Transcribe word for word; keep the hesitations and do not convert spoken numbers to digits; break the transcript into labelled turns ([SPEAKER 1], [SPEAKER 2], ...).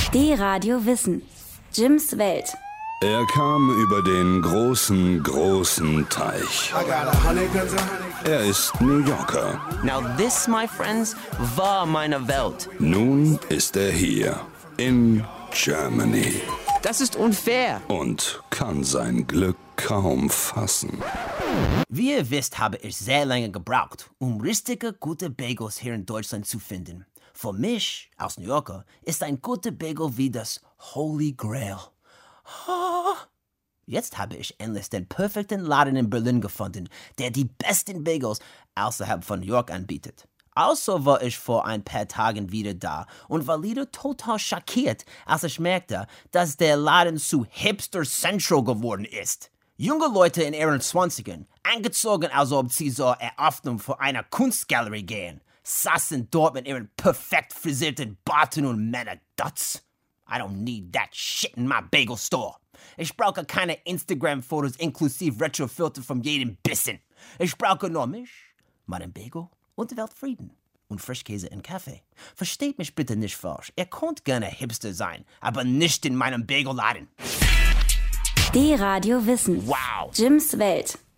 [SPEAKER 1] D-Radio Wissen. Jims Welt.
[SPEAKER 2] Er kam über den großen, großen Teich. Er ist New Yorker.
[SPEAKER 3] Now this, my friends, war meine Welt.
[SPEAKER 2] Nun ist er hier, in Germany.
[SPEAKER 3] Das ist unfair.
[SPEAKER 2] Und kann sein Glück kaum fassen.
[SPEAKER 3] Wie ihr wisst, habe ich sehr lange gebraucht, um richtige, gute Bagels hier in Deutschland zu finden. Für mich, als New Yorker, ist ein guter Bagel wie das Holy Grail. Jetzt habe ich endlich den perfekten Laden in Berlin gefunden, der die besten Bagels außerhalb von New York anbietet. Also war ich vor ein paar Tagen wieder da und war wieder total schockiert, als ich merkte, dass der Laden zu Hipster Central geworden ist. Junge Leute in ihren Zwanzigern, angezogen, als ob sie zur Eröffnung vor einer Kunstgalerie gehen, saßen dort mit ihren perfekt frisierten Barten und Männerdots. I don't need that shit in my bagel store. Ich brauche keine Instagram-Fotos inklusive Retrofilter von jedem Bissen. Ich brauche nur mich, meinen Bagel und Weltfrieden. Und Frischkäse in Kaffee. Versteht mich bitte nicht falsch. Ihr könnt gerne Hipster sein, aber nicht in meinem Bagelladen.
[SPEAKER 1] D-Radio Wissen.
[SPEAKER 3] Wow.
[SPEAKER 1] Jims Welt.